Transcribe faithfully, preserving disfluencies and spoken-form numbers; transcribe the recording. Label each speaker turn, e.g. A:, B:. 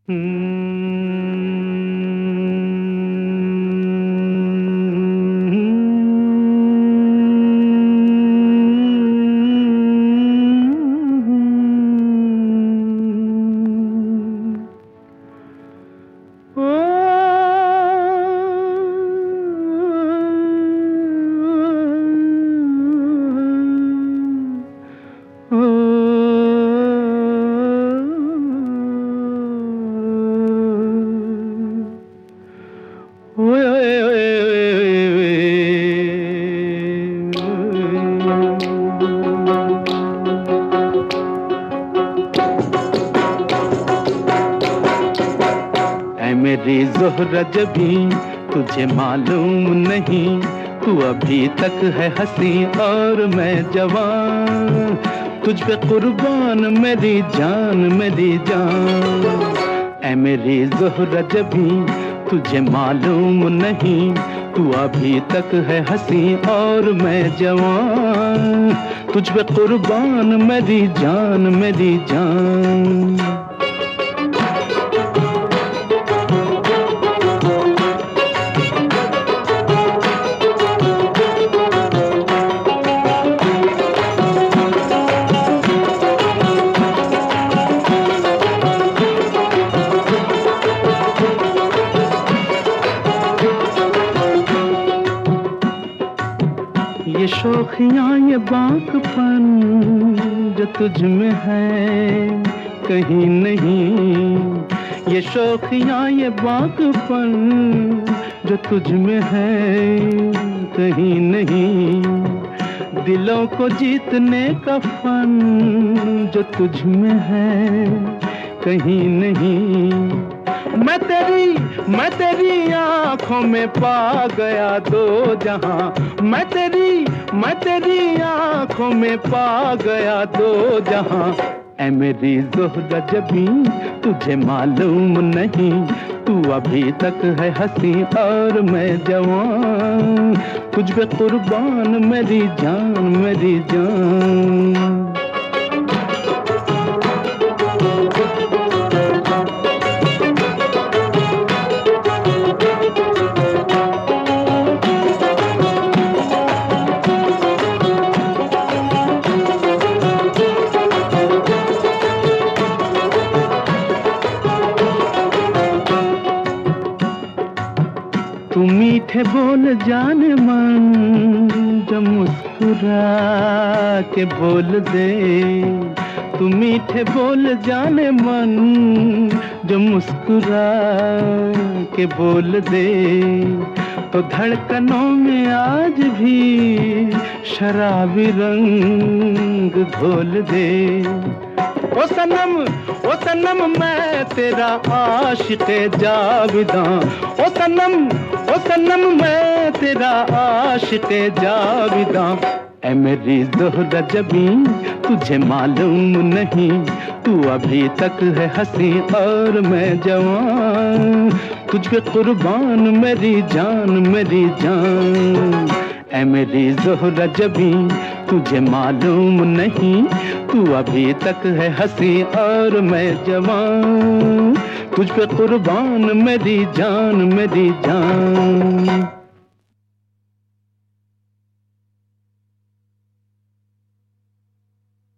A: मेरी ज़ोहरा जबी तुझे मालूम नहीं, तू अभी तक है हंसी और मैं जवान, तुझ पे कुर्बान मेरी जान मेरी जान। ऐ मेरी ज़ोहरा जबी तुझे मालूम नहीं, तू अभी तक है हंसी और मैं जवान, तुझ पे कुर्बान मेरी जान मेरी जान। ये शौखियाँ ये बाँकपन जो तुझ में है कहीं नहीं, ये शौखियाँ ये बाँकपन जो तुझ में है कहीं नहीं, दिलों को जीतने का फन जो तुझ में है कहीं नहीं। मैं तेरी मैं तेरी आँखों में पा गया दो जहां, मैं तेरी मैं तेरी आँखों में पा गया दो जहां। ऐ मेरी ज़ोहरा जबी तुझे मालूम नहीं, तू अभी तक है हंसी और मैं जवान, तुझ पे कुर्बान मेरी जान मेरी जान। तू मीठे बोल जाने मन जो मुस्कुरा के बोल दे, तू मीठे बोल जाने मन जो मुस्कुरा के बोल दे, तो धड़कनों में आज भी शराबी रंग घोल दे। ओ सनम ओ सनम मैं तेरा आशिक़े जाविदां, ओ सनम ओ सनम मैं तेरा आशिक़े जाविदां। ऐ मेरी ज़ोहरा जबी तुझे मालूम नहीं, तू अभी तक है हंसी और मैं जवान, तुझ पे कुर्बान मेरी जान मेरी जान। ऐ मेरी ज़ोहरा जबी तुझे मालूम नहीं, तू अभी तक है हंसी और मैं जवान, तुझ पे कुर्बान मेरी जान मेरी जान।